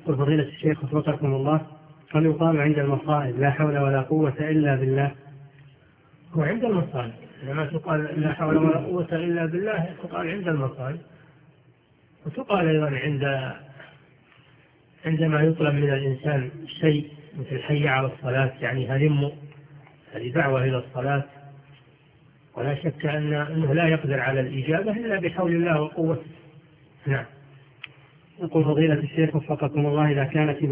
يقول فضيلة الشيخ وفقكم الله، هل يقال عند المصائب لا حول ولا قوة إلا بالله؟ هو عند المصائب، لما تقال لا حول ولا قوة إلا بالله تقال عند المصائب، وتقال أيضا عندما يطلب من الإنسان شيء مثل حي على الصلاة، يعني هلموا، هذه دعوة إلى الصلاة، ولا شك أنه لا يقدر على الإجابة إلا بحول الله وقوته. نعم. يقول فضيلة الشيخ وفقكم الله، إذا كانت